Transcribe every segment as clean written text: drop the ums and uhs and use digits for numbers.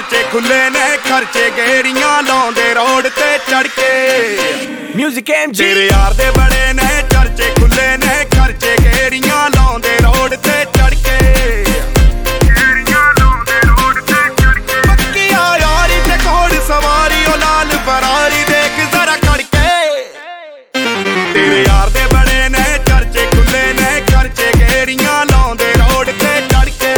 ਖਰਚੇ ਖੁੱਲੇ ਨੇ ਖਰਚੇ ਗੇੜੀਆਂ ਲਾਉਂਦੇ ਰੋਡ ਤੇ ਚੜ ਕੇ Music MG ਤੇਰੇ ਯਾਰ ਦੇ ਬੜੇ ਨੇ ਖਰਚੇ ਖੁੱਲੇ ਨੇ ਖਰਚੇ ਗੇੜੀਆਂ ਲਾਉਂਦੇ ਰੋਡ ਤੇ ਚੜ ਕੇ ਪੱਕੀਆਂ ਯਾਰੀ ਤੇ ਘੋੜ ਸਵਾਰੀ ਉਹ ਲਾਲ ਫਰਾਰੀ ਦੇਖ ਜ਼ਰਾ ਖੜ ਕੇ ਤੇਰੇ ਯਾਰ ਦੇ ਬੜੇ ਨੇ ਖਰਚੇ ਖੁੱਲੇ ਨੇ ਖਰਚੇ ਗੇੜੀਆਂ ਲਾਉਂਦੇ ਰੋਡ ਤੇ ਚੜ ਕੇ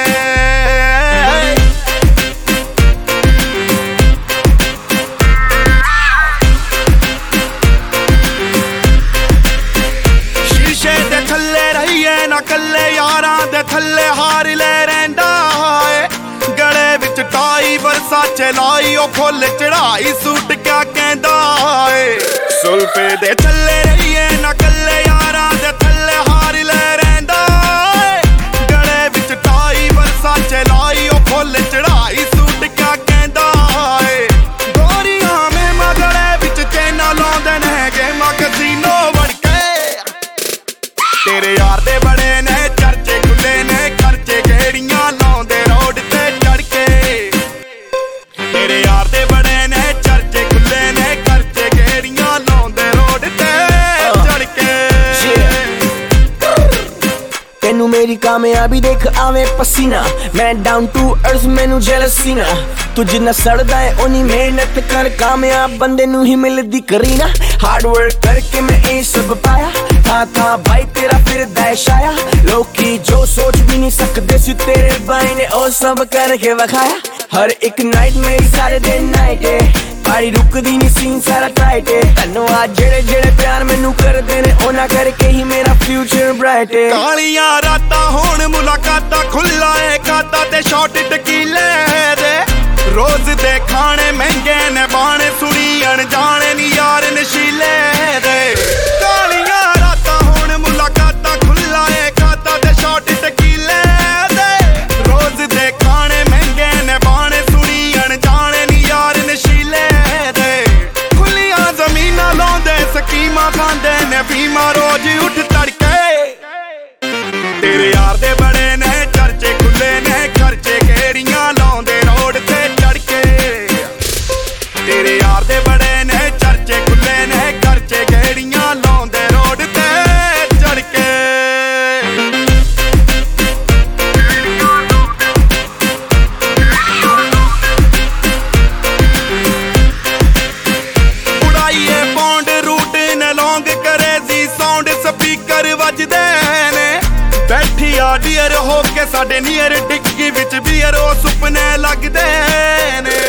ਸ਼ੀਸ਼ੇ ਦੇ ਥੱਲੇ ਰਹੀਏ ਨਾ ਕੱਲੇ ਯਾਰਾਂ ਦੇ ਥੱਲੇ ਹਾਰ ਲੈ ਰਹਿੰਦਾ ਏ ਗਲੇ ਵਿੱਚ ਟਾਈ ਵਰਸਾਚੇ ਲਾਈ ਉਹ ਫੁੱਲ ਚੜਾਈ ਸੂਟ ਕਿਆ ਕਹਿੰਦਾ ਏ ਸੁਲਫੇ ਦੇ ਥੱਲੇ ਰਹੀਏ ਨਾ ਕੱਲੇ ਯਾਰਾਂ ਦੇ ਥੱਲੇ ਹਾਰ ਲੈ ਰਹਿੰਦਾ ਏ ਗਲੇ ਵਿੱਚ ਟਾਈ ਵਰਸਾਚੇ ਲਾਈ ਉਹ ਫੁੱਲ ਚੜਾਈ ਸੂਟ ਕਿਆ ਕਹਿੰਦਾ ਏ ਗੋਰੀਆਂ ਮੇ ਮਗਲੇ ਵਿੱਚ ਚੈਨਾ ਲਾਉਂਦੇ ਨੇ ਗੇਮਾਂ ਕਸੀਨੋ ਵੜ ਕੇ ਤੇਰੇ ਯਾਰ ਦੇ ਬੜੇ ਨੇ ਚਰਚੇ ਖੁੱਲੇ ਨੇ ਖਰਚੇ ਗੇੜੀਆਂ ਲਾਉਂਦੇ ਰੋਡ ਤੇ ਚੜ ਕੇ ਤੇਰੇ ਯਾਰ ਦੇ ਬੜੇ ਨੇ ਚਰਚੇ ਖੁੱਲੇ ਨੇ ਖਰਚੇ ਗੇੜੀਆਂ ਲਾਉਂਦੇ ਰੋਡ ਤੇ ਚੜ ਕੇ ਤੈਨੂੰ ਮੇਰੀ ਕਾਮਯਾਬੀ ਦੇਖ ਆਵੇਂ ਪਸੀਨਾ ਮੈਂ ਡਾਊਨ ਟੂ ਅਰਥ ਮੈਨੂੰ ਜੈਲਸੀ ਨਾ ਤੂੰ ਜਿੰਨਾ ਸੜਦਾ ਏ ਉਨੀ ਮਿਹਨਤ ਕਰ ਕਾਮਯਾਬ ਬੰਦੇ ਨੂੰ ਹੀ ਮਿਲਦੀ ਕਰੀਨਾ ਹਾਰਡ ਵਰਕ ਕਰਕੇ ਮੈਂ ਇਹ ਸਭ ਪਾਇਆ ਥਾਂ ਥਾਂ ਭਾਈ ਤੇਰਾ ਫਿਰਦਾ ਏ ਛਾਇਆ ਲੋਕੀ ਜੋ ਸੋਚ ਵੀ ਨਹੀਂ ਸਕਦੇ ਸੀ ਤੇਰੇ ਬਾਈ ਨੇ ਉਹ ਸਭ ਕਰਕੇ ਵਿਖਾਇਆ ਹਰ ਇੱਕ ਨਾਈਟ ਮੇਰੀ ਸਾਰੇ ਦਿਨ ਨਾਈਟ ਏ ਪਾਰੀ ਰੁਕਦੀ ਨਹੀਂ ਸੀਨ ਸਾਰਾ ਟਾਈਟ ਏ ਧੰਨਵਾਦ ਜਿਹੜੇ ਪਿਆਰ ਮੈਨੂੰ ਕਰਦੇ ਨੇ ਉਹਨਾਂ ਕਰਕੇ ਹੀ ਮੇਰਾ ਫਿਊਚਰ ਬ੍ਰਾਈਟ ਏ ਕਾਲੀਆਂ ਰਾਤਾਂ ਹੋਣ ਮੁਲਾਕਾਤਾਂ ਖੁੱਲਾ ਏ ਖਾਤਾ ਤੇ ਸ਼ਾਟ ਟਕੀਲੇ ਦੇ ਰੋਜ਼ ਦੇ ਖਾਣੇ ਮਹਿੰਗੇ ਨੇ ਬਾਣੇ ਸੁਣੀ ਅਣਜਾਣੇ ਨੀ ਯਾਰ ਨਸ਼ੀਲੇ ਦੇ ਕਾਲੀਆਂ ਰਾਤਾਂ ਹੋਣ ਮੁਲਾਕਾਤਾਂ ਖੁੱਲਾ ਏ ਖਾਤਾ ਤੇ ਸ਼ਾਟ ਟਕੀਲੇ ਦੇ ਰੋਜ਼ ਦੇ ਖਾਣੇ ਮਹਿੰਗੇ ਨੇ ਬਾਣੇ ਸੁਣੀ ਅਣਜਾਣੇ ਨੀ ਯਾਰ ਨਸ਼ੀਲੇ ਦੇ ਖੁੱਲੀਆਂ ਜ਼ਮੀਨਾਂ ਲਾਉਂਦੇ ਸਕੀਮਾਂ ਖਾਂਦੇ ਨੇ ਬੀਮਾ ਰੋਜ਼ ਉੱਠ ਤੜਕੇ ਤੇਰੇ ਯਾਰ ਦੇ ਬੜੇ ਨੇ ਚਰਚੇ ਖੁੱਲੇ ਨੇ ਖਰਚੇ ਗੇੜੀਆਂ ਲਾਉਂਦੇ ਰੋਡ ਤੇ ਚੜ ਕੇ ਤੇਰੇ ਯਾਰ ਦੇ ਬੜੇ ਨੇ ਚਰਚੇ ਖੁੱਲੇ ਨੇ ਖਰਚੇ ਗੇੜੀਆਂ ਲਾਉਂਦੇ ਰੋਡ ਤੇ ਚੜ ਕੇ ਉਡਾਈਏ ਪੌਂਡ ਰੂਟ ਨੇ ਲੌਂਗ ਕਰੇ ਸੀ ਸਾਊਂਡ ਸਪੀਕਰ ਵੱਜਦੇ ਨੇ ਬੈਠੀ ਆ ਡੀਅਰ ਹੋ ਕੇ ਸਾਡੇ ਨੀਅਰ ਡਿੱਗੀ ਵਿੱਚ ਬੀਅਰ ਉਹ ਸੁਪਨੇ ਲੱਗਦੇ ਨੇ